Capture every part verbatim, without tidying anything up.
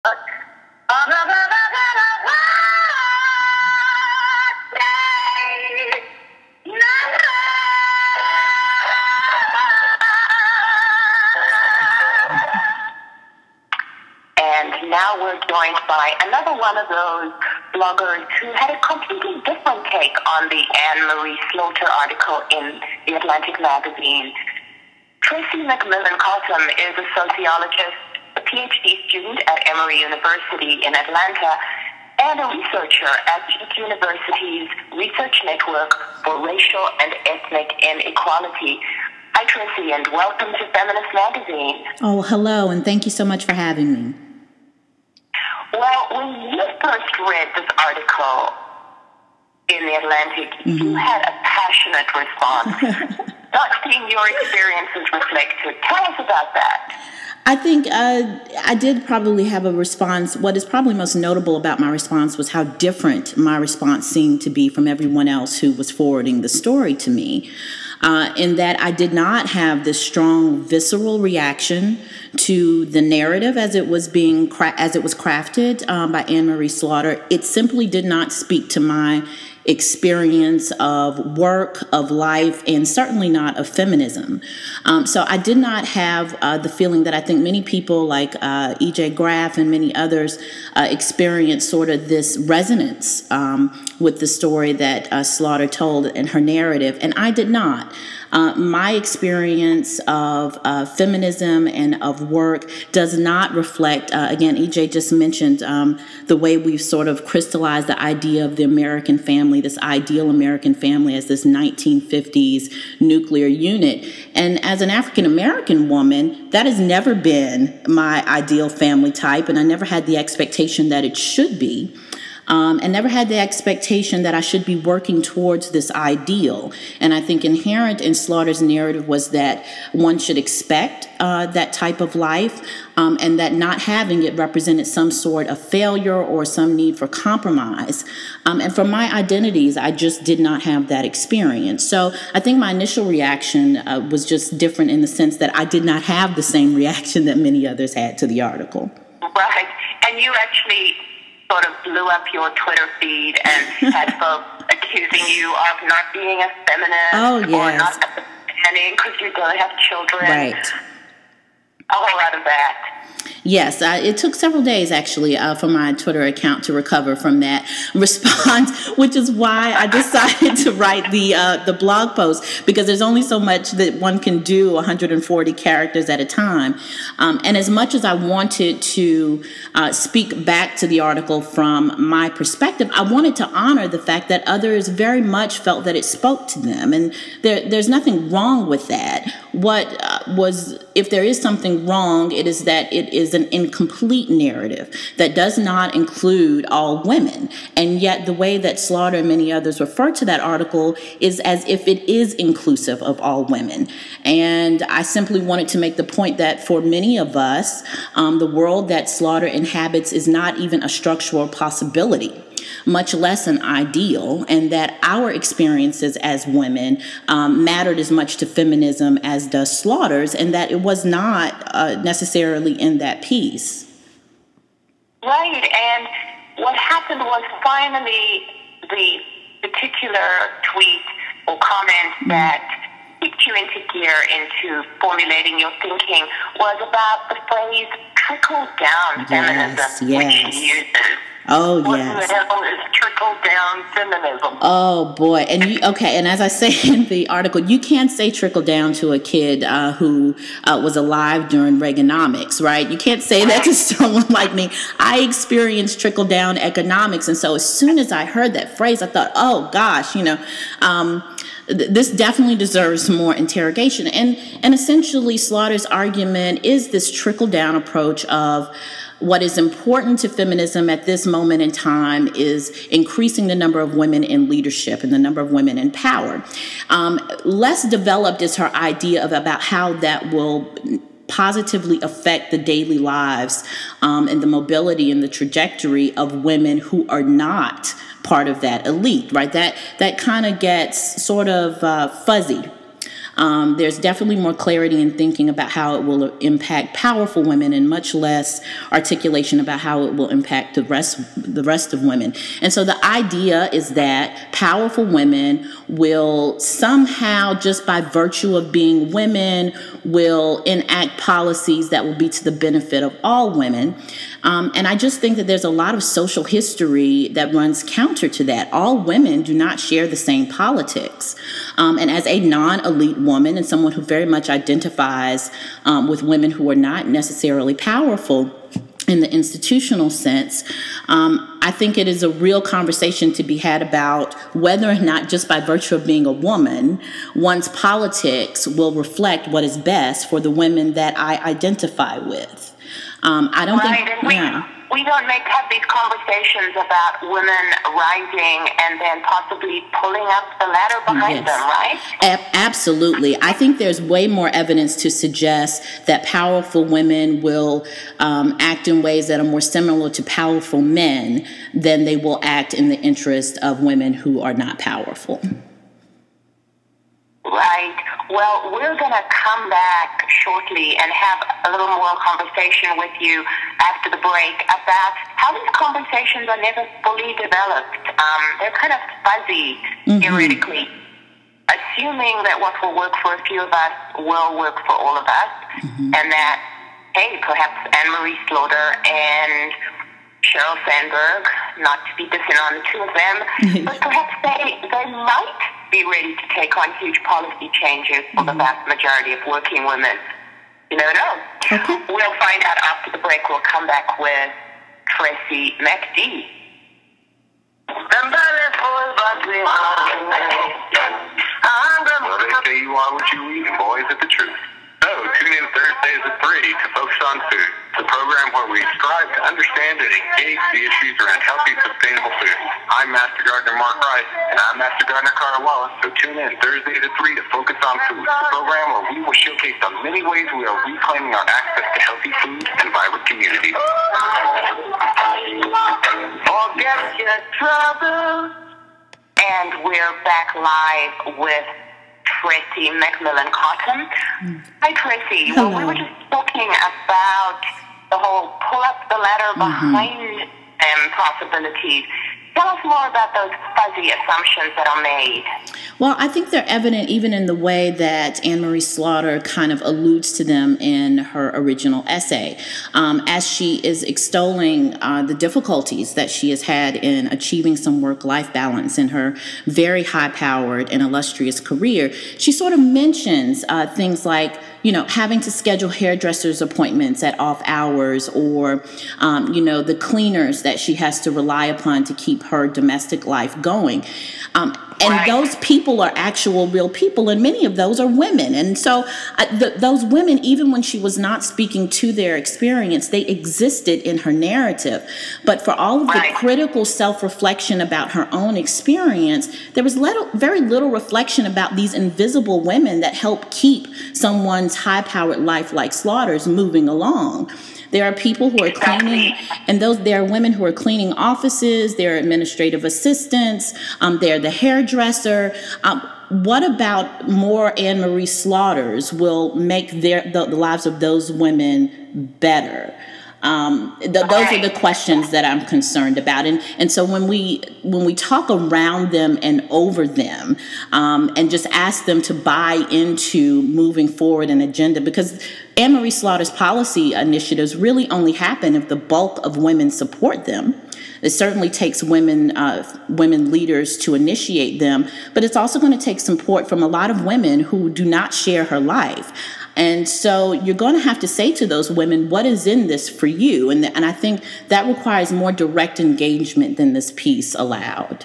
And now we're joined by another one of those bloggers who had a completely different take on the Anne Marie Slaughter article in The Atlantic magazine. Tracy McMillan Cottom is a sociologist, a PhD student at Emory University in Atlanta, and a researcher at Duke University's Research Network for Racial and Ethnic Inequality. Hi, Tracy, and welcome to Feminist Magazine. Oh, hello, and thank you so much for having me. Well, when you first read this article in The Atlantic, mm-hmm. you had a passionate response. Not seeing your experiences reflected. Tell us about that. I think uh, I did probably have a response. What is probably most notable about my response was how different my response seemed to be from everyone else who was forwarding the story to me. Uh, in that I did not have this strong visceral reaction to the narrative as it was being cra- as it was crafted um, by Anne Marie Slaughter. It simply did not speak to my experience of work, of life, and certainly not of feminism. Um, so I did not have uh, the feeling that I think many people like uh, E J Graff and many others uh, experienced sort of this resonance um, with the story that uh, Slaughter told in her narrative, and I did not. Uh, my experience of uh, feminism and of work does not reflect, uh, again, E J just mentioned um, the way we've sort of crystallized the idea of the American family, this ideal American family as this nineteen fifties nuclear unit. And as an African American woman, that has never been my ideal family type, and I never had the expectation that it should be. Um, and never had the expectation that I should be working towards this ideal. And I think inherent in Slaughter's narrative was that one should expect uh, that type of life, um, and that not having it represented some sort of failure or some need for compromise. Um, and for my identities, I just did not have that experience. So I think my initial reaction uh, was just different in the sense that I did not have the same reaction that many others had to the article. Right. And you actually sort of blew up your Twitter feed and had folks accusing you of not being a feminist oh, yes. or not understanding because you don't have children. Right. A whole lot of that. Yes, uh, it took several days, actually, uh, for my Twitter account to recover from that response, which is why I decided to write the uh, the blog post, because there's only so much that one can do, one hundred forty characters at a time. Um, and as much as I wanted to uh, speak back to the article from my perspective, I wanted to honor the fact that others very much felt that it spoke to them. And there, there's nothing wrong with that. What uh, was, if there is something wrong, it is that it is an incomplete narrative that does not include all women. And yet the way that Slaughter and many others refer to that article is as if it is inclusive of all women. And I simply wanted to make the point that for many of us, um, the world that Slaughter inhabits is not even a structural possibility, much less an ideal, and that our experiences as women um, mattered as much to feminism as does Slaughter's, and that it was not uh, necessarily in that piece. Right, and what happened was finally the particular tweet or comment mm-hmm. that kicked you into gear into formulating your thinking was about the phrase trickle-down yes, feminism, yes. which she uses. Oh, what yes. What the hell is trickle-down feminism? Oh, boy. And you, okay, and as I say in the article, you can't say trickle down to a kid uh, who uh, was alive during Reaganomics, right? You can't say that to someone like me. I experienced trickle-down economics, and so as soon as I heard that phrase, I thought, oh, gosh, you know, um, this definitely deserves more interrogation. And, and essentially, Slaughter's argument is this trickle-down approach of what is important to feminism at this moment in time is increasing the number of women in leadership and the number of women in power. Um, less developed is her idea of about how that will positively affect the daily lives um, and the mobility and the trajectory of women who are not part of that elite, right? That that kind of gets sort of uh, fuzzy. Um, there's definitely more clarity in thinking about how it will impact powerful women, and much less articulation about how it will impact the rest the rest of women. And so the idea is that powerful women will somehow, just by virtue of being women, will enact policies that will be to the benefit of all women. Um, and I just think that there's a lot of social history that runs counter to that. All women do not share the same politics. Um, and as a non-elite woman and someone who very much identifies um, with women who are not necessarily powerful in the institutional sense, um, I think it is a real conversation to be had about whether or not, just by virtue of being a woman, one's politics will reflect what is best for the women that I identify with. Um, I don't right, think, and we, yeah. we don't make have these conversations about women rising and then possibly pulling up the ladder behind yes. them, right? A- absolutely. I think there's way more evidence to suggest that powerful women will um, act in ways that are more similar to powerful men than they will act in the interest of women who are not powerful. Right. Well, we're going to come back shortly and have a little more conversation with you after the break about how these conversations are never fully developed. Um, they're kind of fuzzy, mm-hmm. theoretically, assuming that what will work for a few of us will work for all of us, mm-hmm. and that, hey, perhaps Anne-Marie Slaughter and Sheryl Sandberg, not to be dissing on the two of them, but perhaps they, they might be ready to take on huge policy changes for the vast majority of working women. You never know. Okay. We'll find out after the break. We'll come back with Tracy McD. Well, they say you are what you eat, and boys, it's the truth. So, tune in Thursdays at three to Focus on Food, the program where we strive to understand and engage the issues around healthy, sustainable food. I'm Master Gardener Mark Rice, and I'm Master Gardener Carter Wallace, so tune in Thursdays at three to Focus on Food, the program where we will showcase the many ways we are reclaiming our access to healthy food and vibrant communities. Forget your troubles. And we're back live with Tracy McMillan Cottom. Mm. Hi, Tracy. Hello. Well, we were just talking about the whole pull up the ladder mm-hmm. behind them possibilities. Tell us more about those fuzzy assumptions that are made. Well, I think they're evident even in the way that Anne-Marie Slaughter kind of alludes to them in her original essay. Um, as she is extolling uh, the difficulties that she has had in achieving some work-life balance in her very high-powered and illustrious career, she sort of mentions uh, things like, you know, having to schedule hairdressers' appointments at off hours, or, um, you know, the cleaners that she has to rely upon to keep her domestic life going. Um, and right. those people are actual real people, and many of those are women. And so uh, the, those women, even when she was not speaking to their experience, they existed in her narrative. But for all of right. the critical self-reflection about her own experience, there was little, very little reflection about these invisible women that help keep someone's high-powered life like Slaughter's moving along. There are people who are cleaning, and those there are women who are cleaning offices. There are administrative assistants. Um, they're the hairdresser. Um, what about more Anne-Marie Slaughters will make their the, the lives of those women better? Um, th- those are the questions that I'm concerned about, and and so when we when we talk around them and over them, um, and just ask them to buy into moving forward an agenda, because Anne-Marie Slaughter's policy initiatives really only happen if the bulk of women support them. It certainly takes women uh, women leaders to initiate them, but it's also going to take support from a lot of women who do not share her life. And so you're going to have to say to those women, what is in this for you? And, and I think that requires more direct engagement than this piece allowed.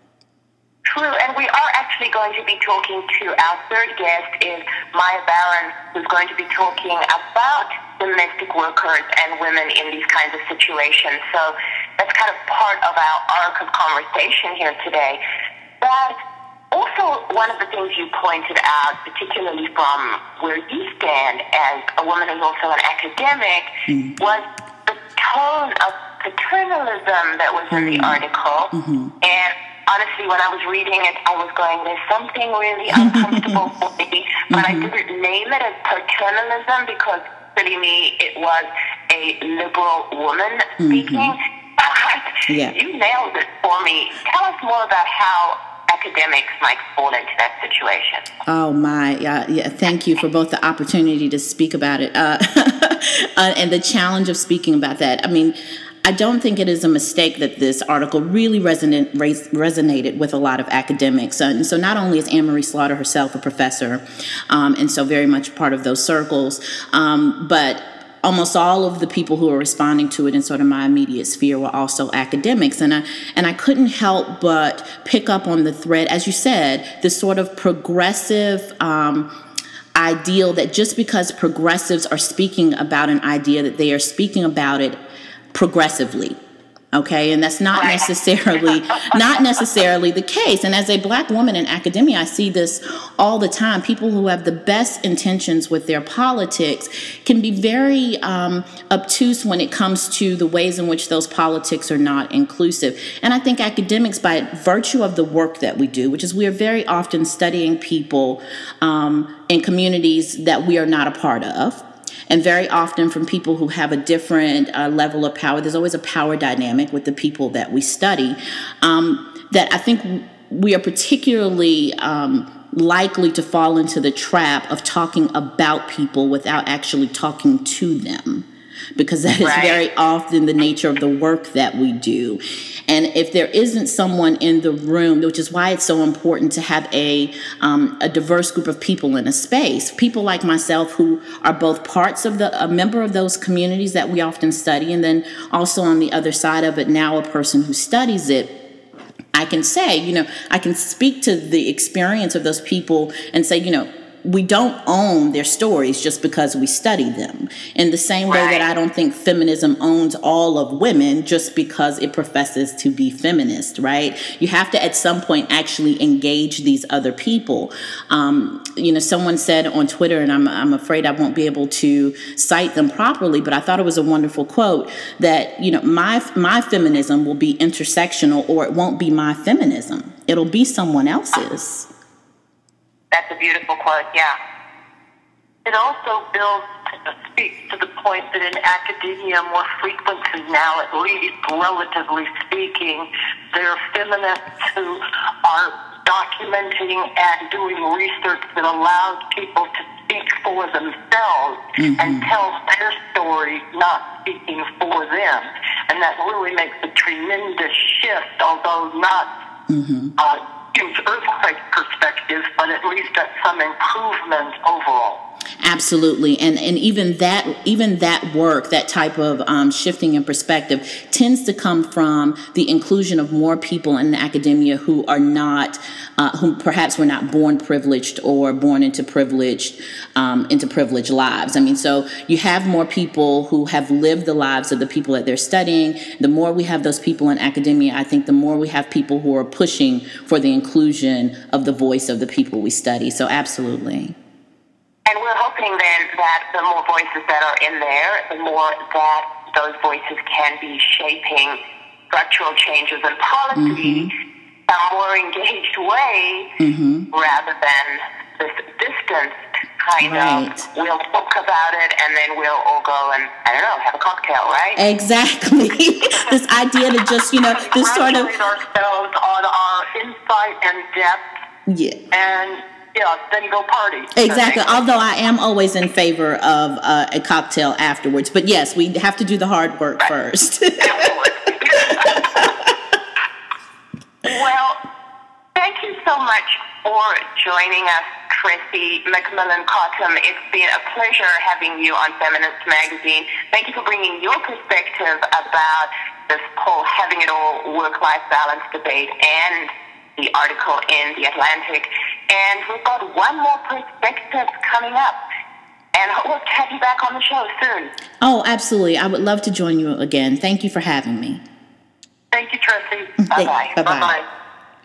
True, and we are actually going to be talking to our third guest is Maya Barron, who's going to be talking about domestic workers and women in these kinds of situations. So that's kind of part of our arc of conversation here today. But also, one of the things you pointed out, particularly from where you stand as a woman who's also an academic, mm-hmm. was the tone of paternalism that was in the article. Mm-hmm. And honestly, when I was reading it, I was going, there's something really uncomfortable for me. But mm-hmm. I didn't name it as paternalism because, silly me, it was a liberal woman mm-hmm. speaking. Yeah. You nailed it for me. Tell us more about how academics might fall into that situation. Oh my, yeah, yeah. Thank you for both the opportunity to speak about it uh, uh, and the challenge of speaking about that. I mean, I don't think it is a mistake that this article really resonate, res, resonated with a lot of academics. Uh, and so not only is Anne-Marie Slaughter herself a professor, um, and so very much part of those circles, um, but almost all of the people who are responding to it in sort of my immediate sphere were also academics. And I, and I couldn't help but pick up on the thread, as you said, this sort of progressive um, ideal that just because progressives are speaking about an idea that they are speaking about it progressively. Okay, and that's not necessarily not necessarily the case. And as a Black woman in academia, I see this all the time. People who have the best intentions with their politics can be very um, obtuse when it comes to the ways in which those politics are not inclusive. And I think academics, by virtue of the work that we do, which is we are very often studying people um, in communities that we are not a part of, and very often from people who have a different uh, level of power. There's always a power dynamic with the people that we study, um, that I think we are particularly um, likely to fall into the trap of talking about people without actually talking to them, because that is right. very often the nature of the work that we do. And if there isn't someone in the room, which is why it's so important to have a um, a diverse group of people in a space, people like myself who are both parts of the, a member of those communities that we often study, and then also on the other side of it, now a person who studies it, I can say, you know, I can speak to the experience of those people and say, you know, we don't own their stories just because we study them. In the same way that I don't think feminism owns all of women just because it professes to be feminist, right? You have to at some point actually engage these other people. Um, you know, someone said on Twitter, and I'm, I'm afraid I won't be able to cite them properly, but I thought it was a wonderful quote that, you know, my, my feminism will be intersectional, or it won't be my feminism. It'll be someone else's. That's a beautiful quote, yeah. It also builds, speaks to the point that in academia, more frequently now, at least relatively speaking, there are feminists who are documenting and doing research that allows people to speak for themselves mm-hmm. and tell their story, not speaking for them. And that really makes a tremendous shift, although not mm-hmm. uh, huge earthquake perspective, but at least that's some improvement overall. Absolutely. And and even that even that work, that type of um, shifting in perspective tends to come from the inclusion of more people in academia who are not, uh, who perhaps were not born privileged or born into privileged, um, into privileged lives. I mean, so you have more people who have lived the lives of the people that they're studying. The more we have those people in academia, I think the more we have people who are pushing for the inclusion of the voice of the people we study. So absolutely. And we're hoping then that the more voices that are in there, the more that those voices can be shaping structural changes in policy mm-hmm. a more engaged way mm-hmm. rather than this distanced kind right. of, we'll talk about it and then we'll all go and, I don't know, have a cocktail, right? Exactly. This idea to just, you know, this sort of... ourselves on our insight and depth. Yeah. And... yeah, then go party. Exactly. Although I am always in favor of uh, a cocktail afterwards. But yes, we have to do the hard work right. first. Well, thank you so much for joining us, Chrissy McMillan Cottom. It's been a pleasure having you on Feminist Magazine. Thank you for bringing your perspective about this whole having it all work-life balance debate and the article in The Atlantic. And we've got one more perspective coming up. And we'll have you back on the show soon. Oh, absolutely. I would love to join you again. Thank you for having me. Thank you, Tracy. Bye-bye. Bye-bye. Bye-bye.